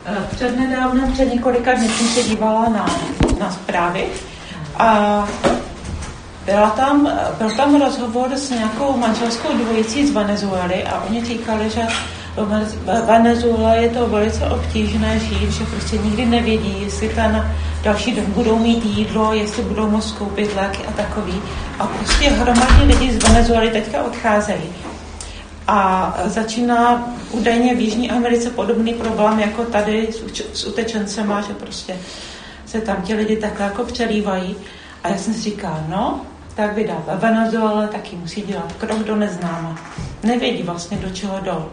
Před několika dny jsem se dívala na zprávy a byl tam rozhovor s nějakou manželskou dvojicí z Venezuely a oni říkali, že v Venezuele je to velice obtížné žít, že prostě nikdy nevědí, jestli ten další den budou mít jídlo, jestli budou moct koupit léky a takový. A prostě hromadně lidi z Venezuely teďka odcházejí. A začíná údajně v Jižní Americe podobný problém jako tady s utečencema, že prostě se tam ti lidi takhle jako přelívají. A já jsem si říkala, no, tak vydá ve Venezuele taky musí dělat krok do neznáma. Nevědí vlastně, do čeho jdou.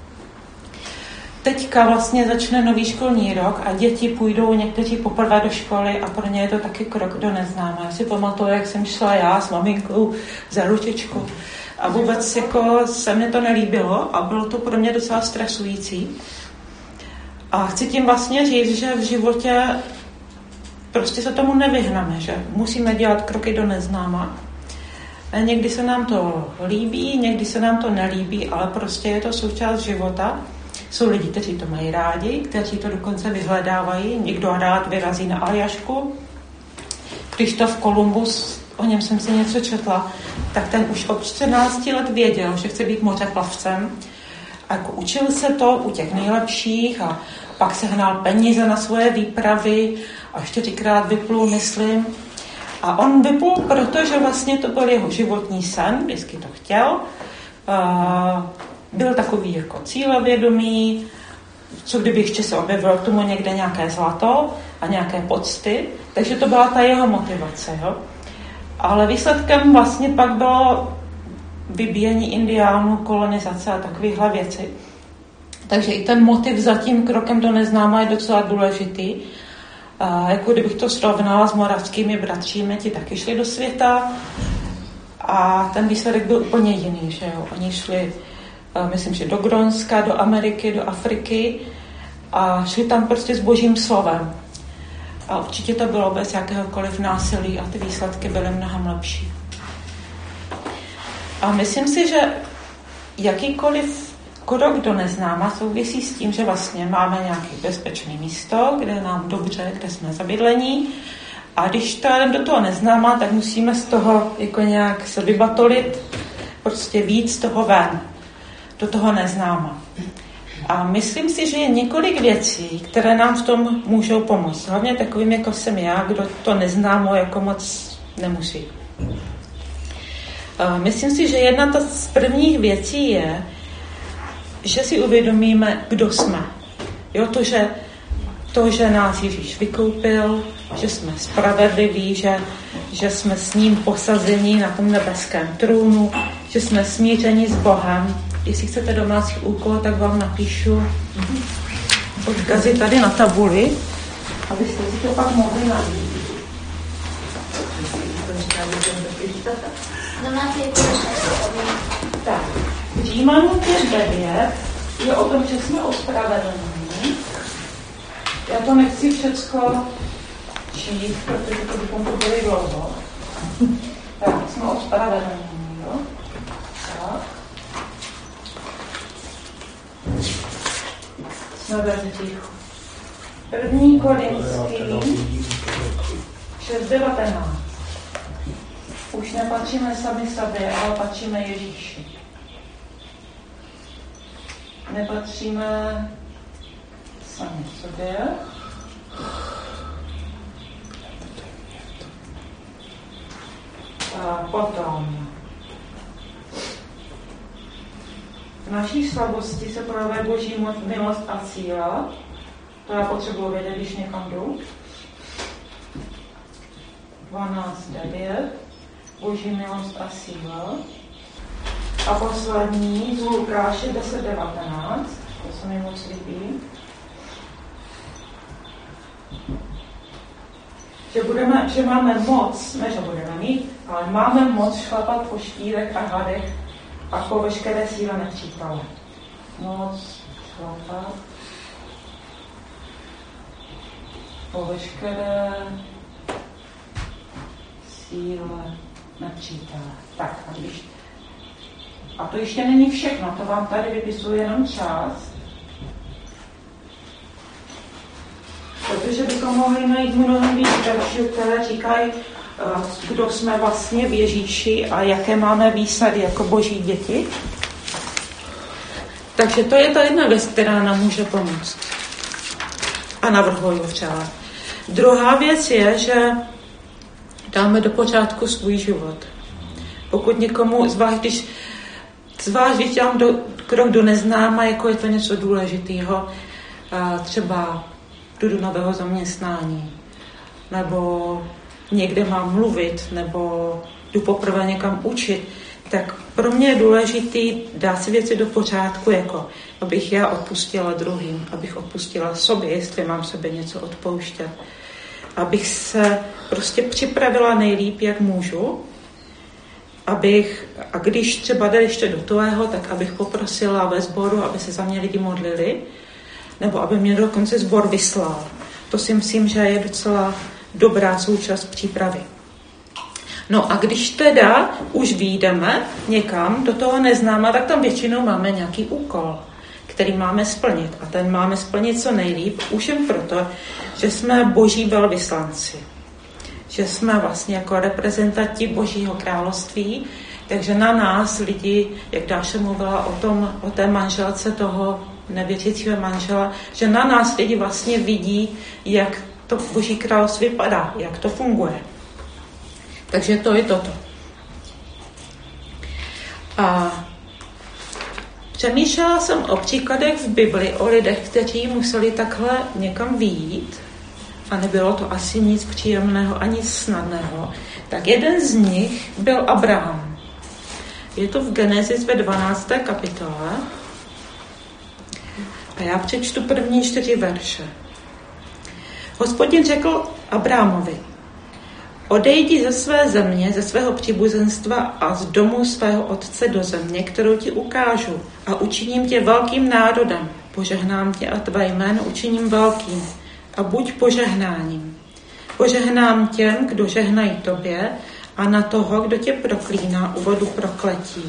Teďka vlastně začne nový školní rok a děti půjdou někteří poprvé do školy a pro ně je to taky krok do neznáma. Já si pamatuju, jak jsem šla já s maminkou za ručičku a vůbec jako se mi to nelíbilo a bylo to pro mě docela stresující. A chci tím vlastně říct, že v životě prostě se tomu nevyhneme, že musíme dělat kroky do neznáma. A někdy se nám to líbí, někdy se nám to nelíbí, ale prostě je to součást života. Jsou lidi, kteří to mají rádi, kteří to dokonce vyhledávají. Někdo rád vyrazí na Aljašku. Krištof Kolumbus, o něm jsem si něco četla, tak ten už od 14 let věděl, že chce být mořeplavcem. A jako učil se to u těch nejlepších a pak sehnal peníze na svoje výpravy a 4krát vyplul, myslím. A on vyplul, protože vlastně to byl jeho životní sen, vždycky to chtěl. Byl takový jako cílevědomý, co kdyby ještě se objevilo k tomu někde nějaké zlato a nějaké pocty, takže to byla ta jeho motivace. Jo? Ale výsledkem vlastně pak bylo vybíjení indiánů, kolonizace a takovéhle věci. Takže i ten motiv za tím krokem do neznáma je docela důležitý. Jako kdybych to srovnala s moravskými bratřími, ti taky šli do světa a ten výsledek byl úplně jiný. Že jo? Oni šli, myslím, že do Grónska, do Ameriky, do Afriky a šli tam prostě s božím slovem. A určitě to bylo bez jakéhokoliv násilí a ty výsledky byly mnohem lepší. A myslím si, že jakýkoliv krok do neznáma souvisí s tím, že vlastně máme nějaké bezpečné místo, kde je nám dobře, kde jsme zabydlení. A když to jdeme do toho neznáma, tak musíme z toho jako nějak se vybatolit, prostě víc z toho ven, do toho neznáma. A myslím si, že je několik věcí, které nám v tom můžou pomoct. Hlavně takovým, jako jsem já, kdo to neznámo jako moc nemusí. Myslím si, že jedna z prvních věcí je, že si uvědomíme, kdo jsme. Jo, to, že nás Ježíš vykoupil, že jsme spravedliví, že jsme s ním posazeni na tom nebeském trůnu, že jsme smířeni s Bohem. Jestli chcete domácí úkol, tak vám napíšu odkazy tady na tabuli, abyste si to pak mohli najít. Tak, Římanům 5:9 je o tom, že jsme ospravedlněni. Já to nechci všecko číst, protože to bychom to byli dlouho. Tak, jsme ospravedlněni, jo? Tak. Jsme ve hříchu. 1. Korinský 6:19. Už nepatříme sami sobě, ale patříme Ježíši. Nepatříme sami sobě. A potom v naší slabosti se projevuje Boží milost a síla. To já potřebuji vědět, když někam jdu. 12:9. Boží milost a síla. A poslední z Lukáše 10:19. To se mi moc líbí. Že máme moc, ne že budeme mít, ale máme moc šlapat po štírech a hadech a po veškeré síle nepřítele. Moc šlapat po veškeré síle nepřítele. Tak, a to ještě není všechno, to vám tady vypisuji jenom část. protože bychom mohli najít mnohem víc veršů, které říkají, kdo jsme vlastně v Ježíši a jaké máme výsady jako boží děti. Takže to je ta jedna věc, která nám může pomoct. A navrhuji vřele. Druhá věc je, že dáme do pořádku svůj život. Pokud někomu, zvlášť když dělám krok do neznáma, jako je to něco důležitého, třeba jdu do nového zaměstnání, nebo někde mám mluvit, nebo jdu poprvé někam učit, tak pro mě je důležitý dát si věci do pořádku, jako abych já odpustila druhým, abych odpustila sobě, jestli mám sobě něco odpouštět, abych se prostě připravila nejlíp, jak můžu, a když třeba jde ještě do toho, tak abych poprosila ve sboru, aby se za mě lidi modlili, nebo aby mě dokonce sbor vyslal. To si myslím, že je docela dobrá součást přípravy. No a když teda už vyjdeme někam do toho neznáma, tak tam většinou máme nějaký úkol, který máme splnit. A ten máme splnit co nejlíp, už jen proto, že jsme boží velvyslanci. Že jsme vlastně jako reprezentanti Božího království, takže na nás lidi, jak Dáša mluvila o té manželce toho nevěřícího manžela, že na nás lidi vlastně vidí, jak to Boží království vypadá, jak to funguje. Takže to je toto. A přemýšlela jsem o příkladech v Bibli, o lidech, kteří museli takhle někam vyjít, a nebylo to asi nic příjemného ani snadného, tak jeden z nich byl Abraham. Je to v Genesis ve 12. kapitole a já přečtu první 4 verše. Hospodin řekl Abrahamovi: odejdi ze své země, ze svého příbuzenstva a z domu svého otce do země, kterou ti ukážu, a učiním tě velkým národem. Požehnám tě a tvé jméno učiním velkým. A buď požehnáním. Požehnám těm, kdo žehnají tobě, a na toho, kdo tě proklíná, uvedu prokletí.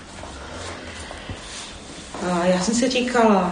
A já jsem si říkala,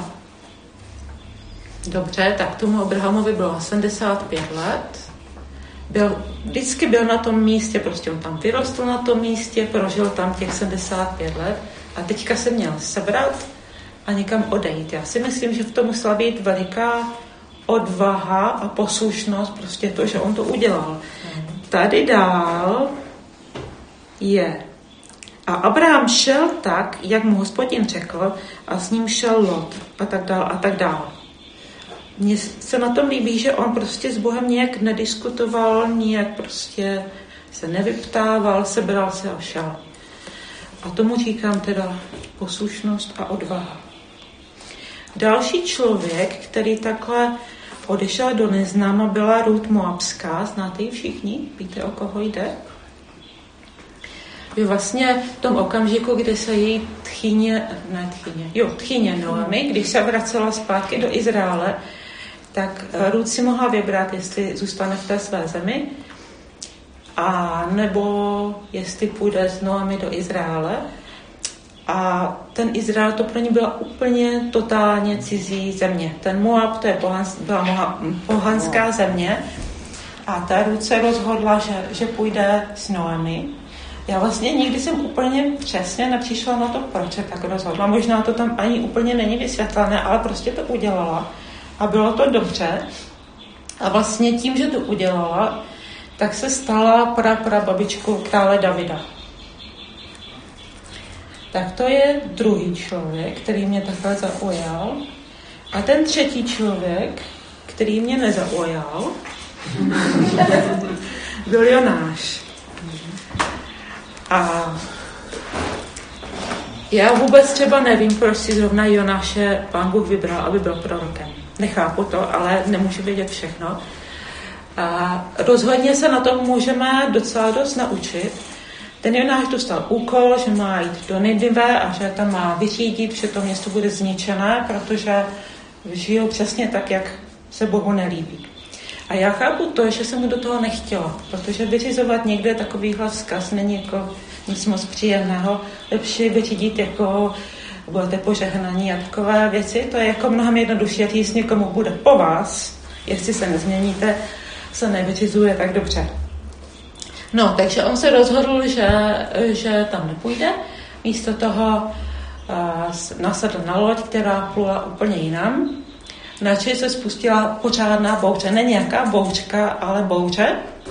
dobře, tak tomu Abrahamovi bylo 75 let, vždycky byl na tom místě, prostě on tam vyrostl na tom místě, prožil tam těch 75 let a teďka se měl sebrat a někam odejít. Já si myslím, že v tom musela být veliká odvaha a poslušnost, prostě to, že on to udělal. Tady dál je. A Abraham šel tak, jak mu Hospodin řekl, a s ním šel Lot a tak dál a tak dál. Mně se na tom líbí, že on prostě s Bohem nějak nediskutoval, nějak prostě se nevyptával, sebral se a šel. A tomu říkám teda poslušnost a odvaha. Další člověk, který takhle odešel do neznáma, byla Rút Moabská. Znáte ji všichni? Víte, o koho jde? Vlastně v tom okamžiku, kdy se její tchýně Noemi, když se vracela zpátky do Izraele, tak Rút si mohla vybrat, jestli zůstane v té své zemi, a nebo jestli půjde s Noemi do Izraele. A ten Izrael, to pro ní byla úplně totálně cizí země. Ten Moab, to byla pohanská země. A ta Rút se rozhodla, že půjde s Noemi. Já vlastně nikdy jsem úplně přesně nepřišla na to, proč se tak rozhodla. Možná to tam ani úplně není vysvětlené, ale prostě to udělala. A bylo to dobře. A vlastně tím, že to udělala, tak se stala prababičkou krále Davida. Tak to je druhý člověk, který mě takhle zaujal. A ten třetí člověk, který mě nezaujal, byl Jonáš. A já vůbec třeba nevím, proč si zrovna Jonáše Pán Bůh vybral, aby byl prorokem. Nechápu to, ale nemůžu vědět všechno. A rozhodně se na tom můžeme docela dost naučit. Ten Jonáš dostal úkol, že má jít do Ninive a že tam má vyřídit, že to město bude zničené, protože žijou přesně tak, jak se Bohu nelíbí. A já chápu to, že jsem mu do toho nechtěla, protože vyřizovat někde takovýhle vzkaz není jako nic moc příjemného. Lepší vyřídit jako budete požehnaní a takové věci. To je jako mnohem jednodušší, říct někomu bude po vás, jestli se nezměníte, se nevyřizuje tak dobře. No, takže on se rozhodl, že tam nepůjde. Místo toho nasedl na loď, která plula úplně jinam. Načež se spustila pořádná bouře. Ne nějaká bouřka, ale bouře.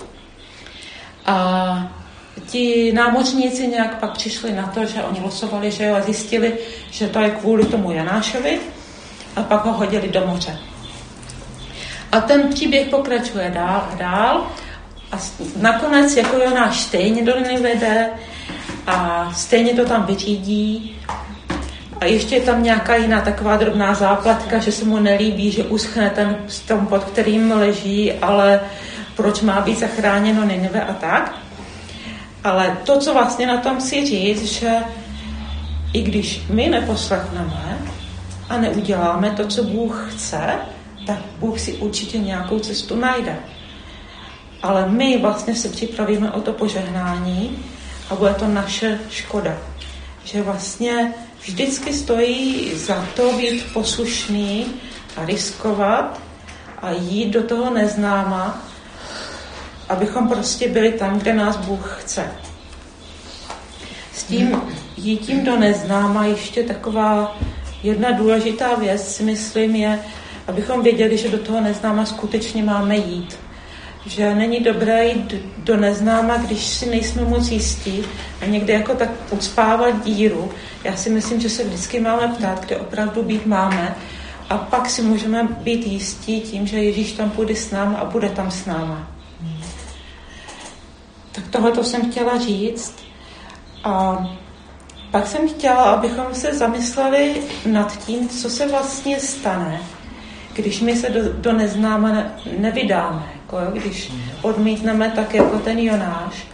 A ti námořníci nějak pak přišli na to, že oni losovali, že jo, a zjistili, že to je kvůli tomu Janášovi a pak ho hodili do moře. A ten příběh pokračuje dál a dál a nakonec jako Jonáš stejně do Ninive a stejně to tam vyřídí a ještě je tam nějaká jiná taková drobná záplatka, že se mu nelíbí, že uschne ten strom, pod kterým leží, ale proč má být zachráněno Ninive a tak. Ale to, co vlastně na tom chci říct, že i když my neposlechneme a neuděláme to, co Bůh chce, tak Bůh si určitě nějakou cestu najde. Ale my vlastně se připravíme o to požehnání a bude to naše škoda. Že vlastně vždycky stojí za to být poslušný a riskovat a jít do toho neznáma, abychom prostě byli tam, kde nás Bůh chce. S tím jítím do neznáma ještě taková jedna důležitá věc, si myslím, je, abychom věděli, že do toho neznáma skutečně máme jít. Že není dobré jít do neznáma, když si nejsme moc jistí a někde jako tak ucpávat díru. Já si myslím, že se vždycky máme ptát, kde opravdu být máme a pak si můžeme být jistí tím, že Ježíš tam půjde s náma a bude tam s náma. Tak tohleto jsem chtěla říct. A pak jsem chtěla, abychom se zamysleli nad tím, co se vlastně stane, když my se do neznáma nevydáme. Jako, když odmítneme tak jako ten Jonáš.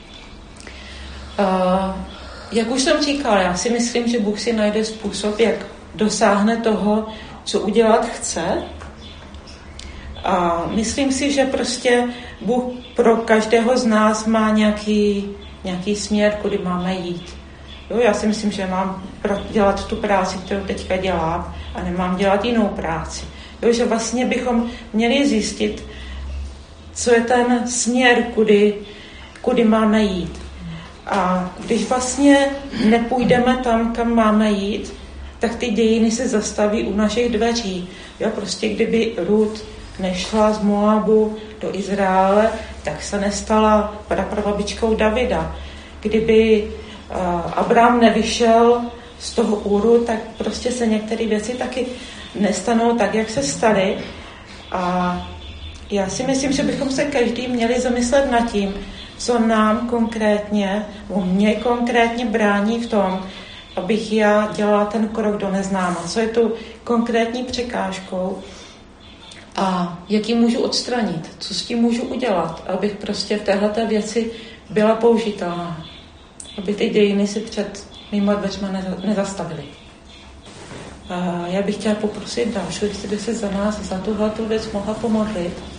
Jak už jsem říkala, já si myslím, že Bůh si najde způsob, jak dosáhne toho, co udělat chce. A myslím si, že prostě Bůh pro každého z nás má nějaký směr, kudy máme jít. Jo, já si myslím, že mám dělat tu práci, kterou teďka dělám a nemám dělat jinou práci. Jo, že vlastně bychom měli zjistit, co je ten směr, kudy máme jít. A když vlastně nepůjdeme tam, kam máme jít, tak ty dějiny se zastaví u našich dveří. Jo, prostě kdyby Rut nešla z Moabu do Izraele, tak se nestala praprababičkou Davida. Kdyby Abraham nevyšel z toho Úru, tak prostě se některé věci taky nestanou tak, jak se staly. A já si myslím, že bychom se každý měli zamyslet nad tím, co nám konkrétně, mě konkrétně brání v tom, abych já dělala ten krok do neznáma. Co je tu konkrétní překážkou a jak ji můžu odstranit, co s tím můžu udělat, abych prostě v téhleté věci byla použitelná. Aby ty dějiny si před mýma dveřma nezastavily. Já bych chtěla poprosit Dášu, jestli by se za nás, za tuhletu věc mohla pomodlit.